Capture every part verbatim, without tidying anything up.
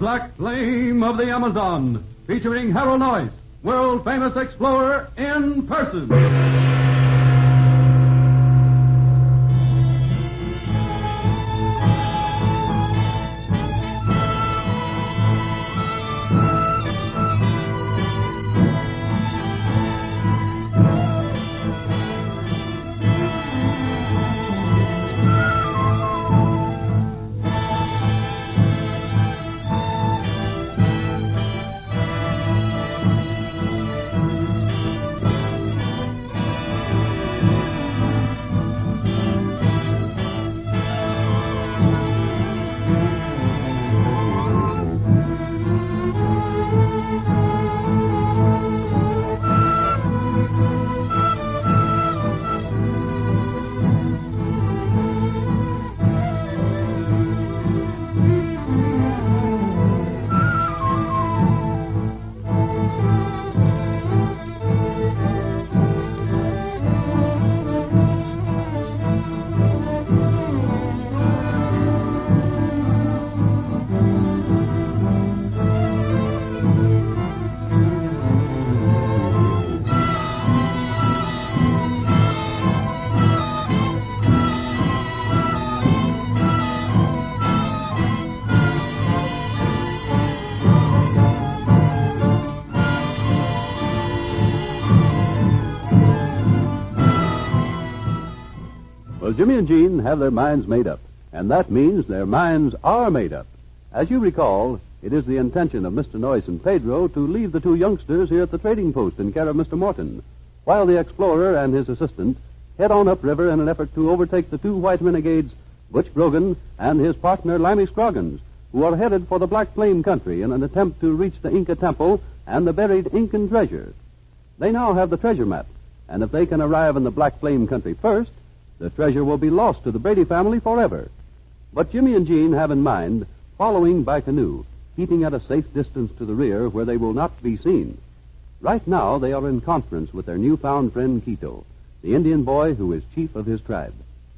Black Flame of the Amazon, featuring Harold Noyce, world-famous explorer in person. Jimmy and Jean have their minds made up, and that means their minds are made up. As you recall, it is the intention of Mister Noyce and Pedro to leave the two youngsters here at the trading post in care of Mister Morton, while the explorer and his assistant head on upriver in an effort to overtake the two white renegades, Butch Grogan and his partner Limey Scroggins, who are headed for the Black Flame country in an attempt to reach the Inca temple and the buried Incan treasure. They now have the treasure map, and if they can arrive in the Black Flame country first, the treasure will be lost to the Brady family forever. But Jimmy and Jean have in mind following by canoe, keeping at a safe distance to the rear where they will not be seen. Right now, they are in conference with their newfound friend Quito, the Indian boy who is chief of his tribe.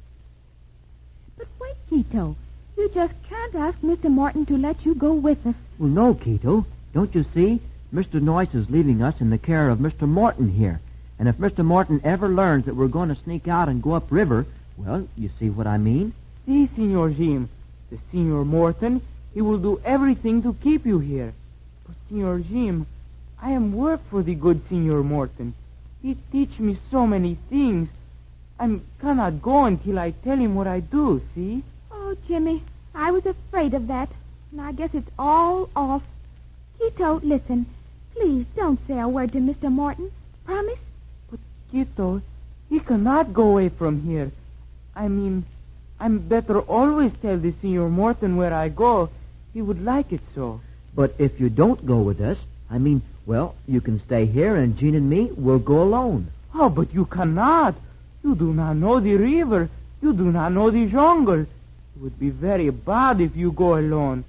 But wait, Quito. You just can't ask Mister Morton to let you go with us. Well, no, Quito. Don't you see? Mister Noyce is leaving us in the care of Mister Morton here. And if Mister Morton ever learns that we're going to sneak out and go upriver, well, you see what I mean? Si, Senor Jim. The Senor Morton, he will do everything to keep you here. But, Senor Jim, I am work for the good Senor Morton. He teach me so many things. I cannot go until I tell him what I do, see? Oh, Jimmy, I was afraid of that. And I guess it's all off. Quito, listen. Please don't say a word to Mister Morton. Promise? Quito, he cannot go away from here. I mean, I'm better always tell the Senor Morton where I go. He would like it so. But if you don't go with us, I mean, well, you can stay here and Jean and me will go alone. Oh, but you cannot. You do not know the river. You do not know the jungle. It would be very bad if you go alone.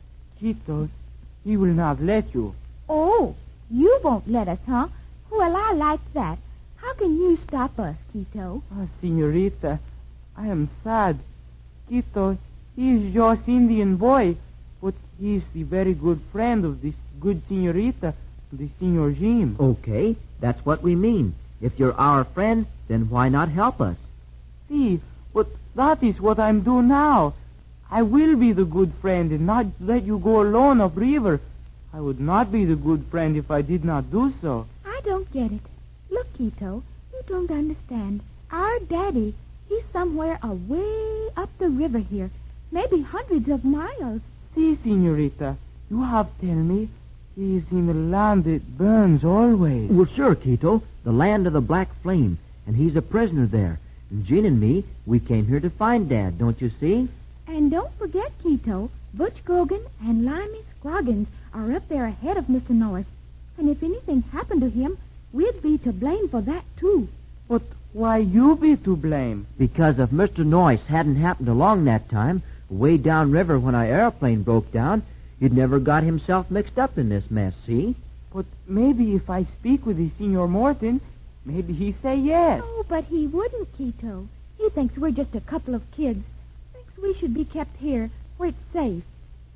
Quito, he will not let you. Oh, you won't let us, huh? Well, I like that. How can you stop us, Quito? Ah, Senorita, I am sad. Quito, he is just Indian boy, but he is the very good friend of this good Senorita, the Senor Jim. Okay, that's what we mean. If you're our friend, then why not help us? See, but that is what I'm doing now. I will be the good friend and not let you go alone upriver. I would not be the good friend if I did not do so. I don't get it. Look, Quito, you don't understand. Our daddy, he's somewhere away up the river here, maybe hundreds of miles. See, Senorita, you have tell me he's in the land that burns always. Well, sure, Quito, the land of the Black Flame, and he's a prisoner there. And Jean and me, we came here to find Dad, don't you see? And don't forget, Quito, Butch Grogan and Limey Scroggins are up there ahead of Mister Noyce. And if anything happened to him, we'd be to blame for that, too. But why you be to blame? Because if Mister Noyce hadn't happened along that time, way downriver when our airplane broke down, he'd never got himself mixed up in this mess, see? But maybe if I speak with the Senor Morton, maybe he'd say yes. Oh, but he wouldn't, Quito. He thinks we're just a couple of kids. Thinks we should be kept here where it's safe.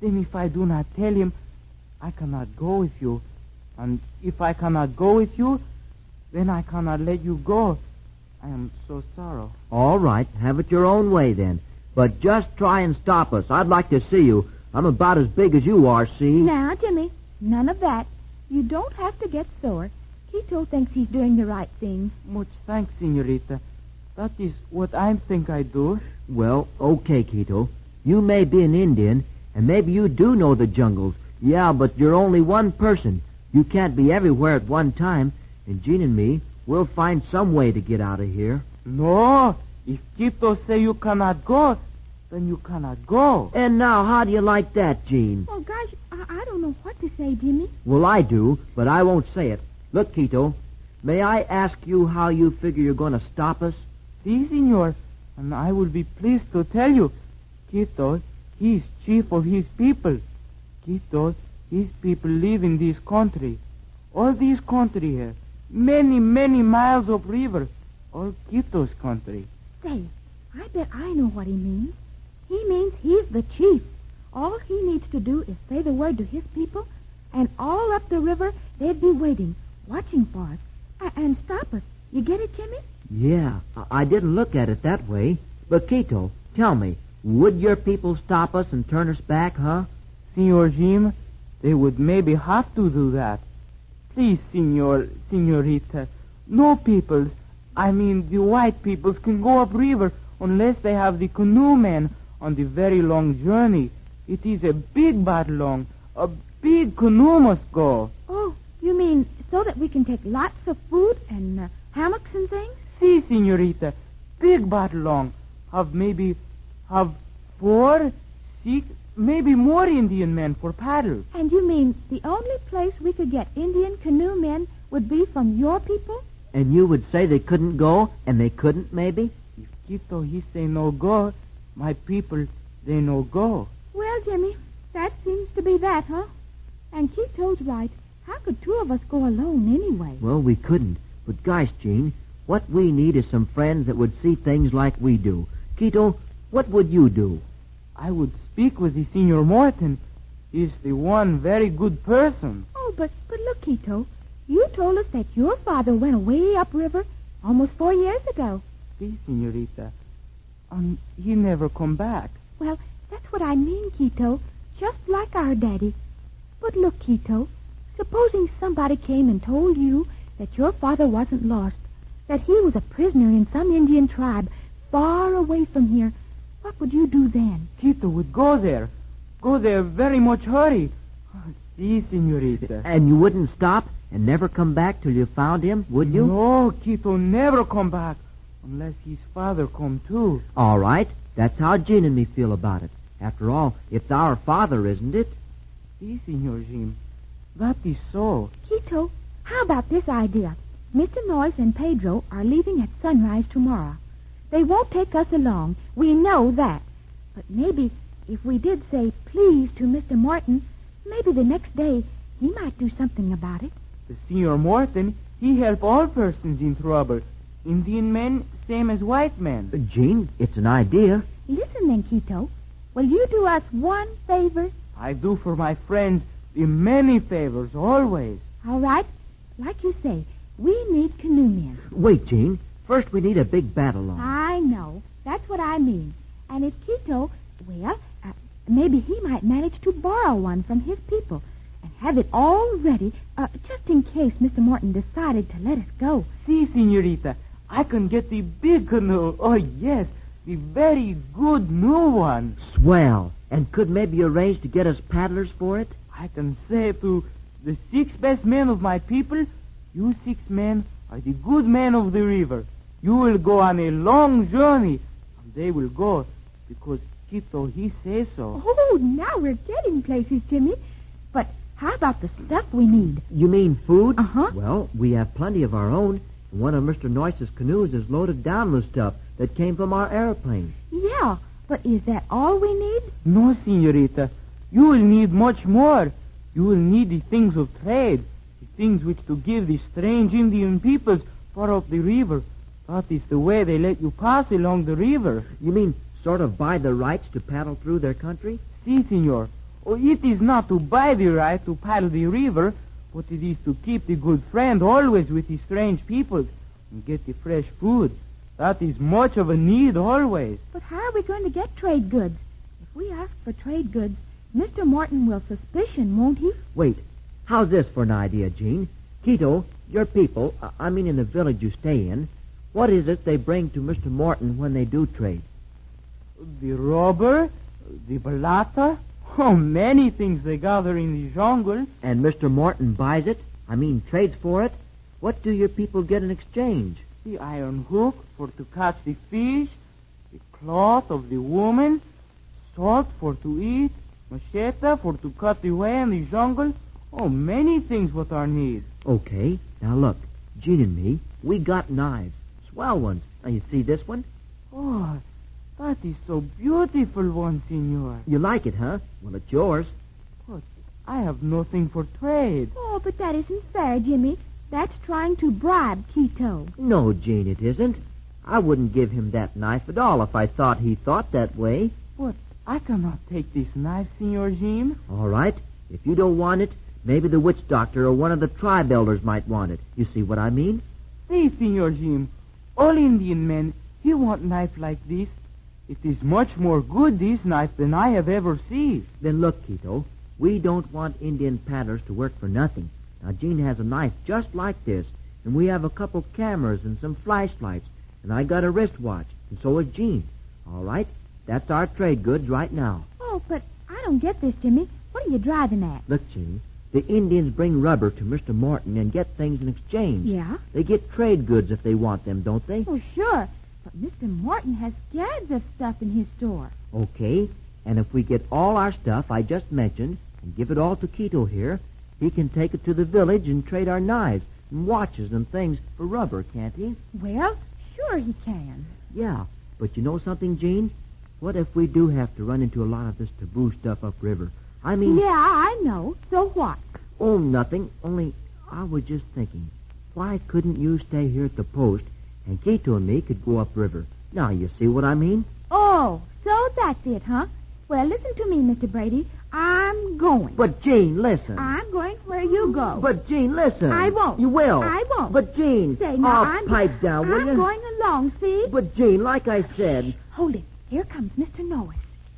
Then if I do not tell him, I cannot go with you. And if I cannot go with you, then I cannot let you go. I am so sorry. All right, have it your own way then. But just try and stop us. I'd like to see you. I'm about as big as you are, see? Now, Jimmy, none of that. You don't have to get sore. Quito thinks he's doing the right thing. Much thanks, Senorita. That is what I think I do. Well, okay, Quito. You may be an Indian, and maybe you do know the jungles. Yeah, but you're only one person. You can't be everywhere at one time. And Jean and me, we'll find some way to get out of here. No, if Quito say you cannot go, then you cannot go. And now, how do you like that, Jean? Oh, gosh, I, I don't know what to say, Jimmy. Well, I do, but I won't say it. Look, Quito, may I ask you how you figure you're going to stop us? Si, senor, and I will be pleased to tell you. Quito, he is chief of his people. Quito, his people live in this country. All this country here. Many, many miles of river. All Quito's country. Say, I bet I know what he means. He means he's the chief. All he needs to do is say the word to his people, and all up the river they'd be waiting, watching for us, a- and stop us. You get it, Jimmy? Yeah, I-, I didn't look at it that way. But, Quito, tell me, would your people stop us and turn us back, huh? Senor Jim, they would maybe have to do that. Please, senor, senorita, no peoples, I mean the white peoples, can go upriver unless they have the canoe men on the very long journey. It is a big battle long. A big canoe must go. Oh, you mean so that we can take lots of food and uh, hammocks and things? Si, senorita, big battle long. Have maybe, have four, six, maybe more Indian men for paddle. And you mean the only place we could get Indian canoe men would be from your people? And you would say they couldn't go, and they couldn't, maybe? If Quito, he say no go, my people, they no go. Well, Jimmy, that seems to be that, huh? And Quito's right. How could two of us go alone anyway? Well, we couldn't. But gosh, Jean, what we need is some friends that would see things like we do. Quito, what would you do? I would speak with the Senor Morton. He's the one very good person. Oh, but, but look, Quito, you told us that your father went away upriver almost four years ago. Si, senorita. And he never come back. Well, that's what I mean, Quito, just like our daddy. But look, Quito, supposing somebody came and told you that your father wasn't lost, that he was a prisoner in some Indian tribe far away from here, what would you do then? Quito would go there. Go there very much hurry. Oh, si, senorita. And you wouldn't stop and never come back till you found him, would you? No, Quito never come back unless his father come too. All right. That's how Jean and me feel about it. After all, it's our father, isn't it? Si, Senor Jim. That is so. Quito, how about this idea? Mister Noyes and Pedro are leaving at sunrise tomorrow. They won't take us along. We know that. But maybe if we did say please to Mister Morton, maybe the next day he might do something about it. The Senor Morton, he help all persons in trouble. Indian men, same as white men. Uh, Jean, it's an idea. Listen then, Quito. Will you do us one favor? I do for my friends the many favors, always. All right. Like you say, we need canoe men. Wait, Jean. First, we need a big battle line. I know. That's what I mean. And if Quito, well, uh, maybe he might manage to borrow one from his people and have it all ready, uh, just in case Mister Morton decided to let us go. Si, senorita. I can get the big canoe. Oh, yes. The very good new one. Swell. And could maybe arrange to get us paddlers for it? I can say to the six best men of my people, you six men are the good men of the river. You will go on a long journey, and they will go because Quito, he says so. Oh, now we're getting places, Jimmy. But how about the stuff we need? You mean food? Uh-huh. Well, we have plenty of our own. One of Mister Noyce's canoes is loaded down with stuff that came from our airplane. Yeah, but is that all we need? No, senorita. You will need much more. You will need the things of trade, the things which to give the strange Indian peoples far up the river. That is the way they let you pass along the river. You mean sort of buy the rights to paddle through their country? Si, senor. Oh, it is not to buy the right to paddle the river, but it is to keep the good friend always with the strange peoples and get the fresh food. That is much of a need always. But how are we going to get trade goods? If we ask for trade goods, Mister Morton will suspicion, won't he? Wait, how's this for an idea, Jean? Quito, your people, uh, I mean in the village you stay in, what is it they bring to Mister Morton when they do trade? The rubber, the balata, oh, many things they gather in the jungle. And Mister Morton buys it? I mean, trades for it? What do your people get in exchange? The iron hook for to catch the fish, the cloth of the woman, salt for to eat, machete for to cut the way in the jungle. Oh, many things what are need. Okay, now look, Jean and me, we got knives, swell ones. Now you see this one? Oh, that is so beautiful one, senor. You like it, huh? Well, it's yours. But I have nothing for trade. Oh, but that isn't fair, Jimmy. That's trying to bribe Quito. No, Jean, it isn't. I wouldn't give him that knife at all if I thought he thought that way. But I cannot take this knife, Senor Jim. All right. If you don't want it, maybe the witch doctor or one of the tribe elders might want it. You see what I mean? See, Senor Jim, all Indian men, he want knife like this. It is much more good, this knife, than I have ever seen. Then look, Quito, we don't want Indian paddlers to work for nothing. Now, Jean has a knife just like this, and we have a couple cameras and some flashlights, and I got a wristwatch, and so has Jean. All right, that's our trade goods right now. Oh, but I don't get this, Jimmy. What are you driving at? Look, Jean, the Indians bring rubber to Mister Morton and get things in exchange. Yeah? They get trade goods if they want them, don't they? Oh, sure. But Mister Morton has scads of stuff in his store. Okay, and if we get all our stuff I just mentioned and give it all to Quito here, he can take it to the village and trade our knives and watches and things for rubber, can't he? Well, sure he can. Yeah, but you know something, Jean? What if we do have to run into a lot of this taboo stuff upriver? I mean... Yeah, I know. So what? Oh, nothing. Only I was just thinking, why couldn't you stay here at the post and Quito and me could go upriver? Now, you see what I mean? Oh, so that's it, huh? Well, listen to me, Mister Brady. I'm going. But, Jean, listen. I'm going where you go. But, Jean, listen. I won't. You will. I won't. But, Jean, Say, now, oh, I'm... pipe down, will I'm you? going along, see? But, Jean, like I said... Hold it. Here comes Mister Norris.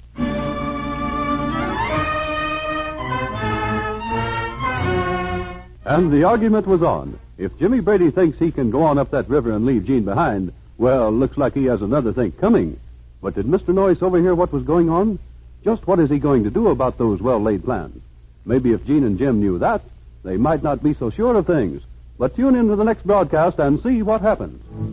And the argument was on. If Jimmy Brady thinks he can go on up that river and leave Jean behind, well, looks like he has another think coming. But did Mister Noyce overhear what was going on? Just what is he going to do about those well-laid plans? Maybe if Jean and Jim knew that, they might not be so sure of things. But tune in to the next broadcast and see what happens.